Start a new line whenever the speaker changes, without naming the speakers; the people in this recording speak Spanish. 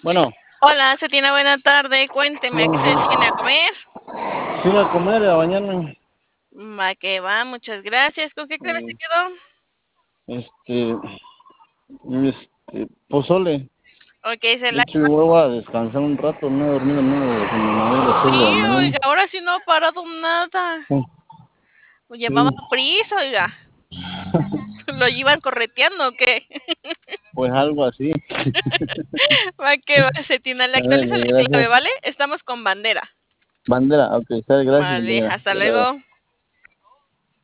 Bueno,
Hola, Cetina, buena tarde. Cuénteme, ¿a qué se detiene a comer?
fui a comer a bañarme.
Va que va, muchas gracias. ¿Con qué crema se quedó?
Este, pozole.
Ok, se
De
la
hecho, yo voy a descansar un rato, no he dormido nada, se me llamé a las 6 de la
sí,
mañana.
oiga, ahora sí no ha parado nada.
Sí,
Llevaba
sí,
prisa, oiga. ¿Lo iban correteando o qué?
pues algo así.
Va que va, Cetina. Le actualizo
Ándale,
la clave,
gracias.
¿vale? Estamos con bandera.
Bandera, ok, está, gracias,
Vale,
bandera.
hasta luego.